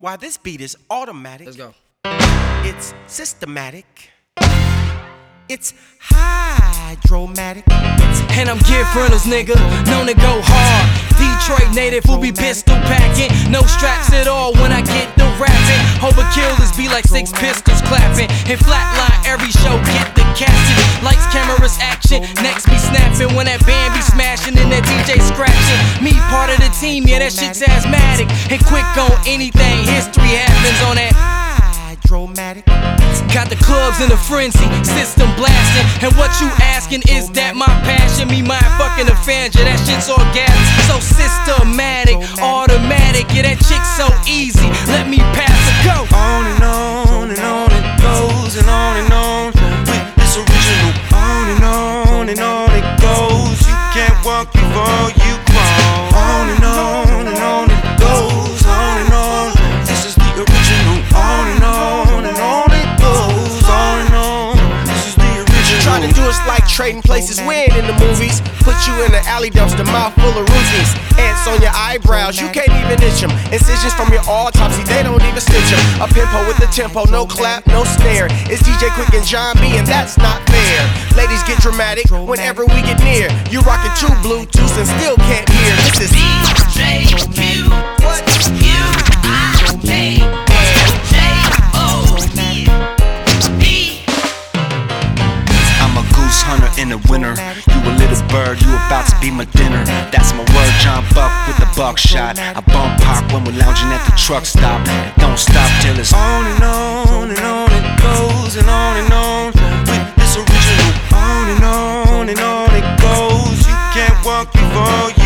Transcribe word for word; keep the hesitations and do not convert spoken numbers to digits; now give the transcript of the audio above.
Why, this beat is automatic. Let's go. It's systematic. It's hydromatic. It's And I'm Gift Reynolds, nigga, known to go hard. Detroit native who be pistol packing. No straps at all when I get the rapping. Overkill is be like six pistols clapping. And flatline every show, get the casting. Lights, cameras, action, next be snapping. When that band be smashing and that D J scratching. Me part of the team, yeah, that shit's asthmatic. And quick on anything, history happens on that hydromatic. Got the clubs in a frenzy, system blasting. And what you asking is that my passion? Me mind fucking a fan, yeah, that shit's orgasmic. So systematic, automatic, yeah, that chick's so easy. Let me pass it, go. On and on and on it goes, and on and on with this original. On and on and on it goes. You can't walk before you crawl. On and on and on it goes, on and on. This is the original. On and on and on it goes, on and on. This is the original. Trying to do us like trading places, we ain't in the movies. Put you in the alley dumpster, mouth full of roofies. Ants on your eyebrows, you can't even itch them. Incisions from your autopsy, they don't even stitch them. A pimpo with the tempo, no clap, no snare. It's D J Quick and John B, and that's not fair. Ladies get dramatic whenever we get near. You rockin' two Bluetooths and still can't hear. This is D J Q. What? U I K J O B. I'm a goose hunter in the winter. You a little bird, you about to be my dinner. That's my word, John Buck with the buckshot. I bump pop when we're lounging at the truck stop. And don't stop till it's on and on and on it goes, and on and on with this original. On and on and on it goes. You can't walk before you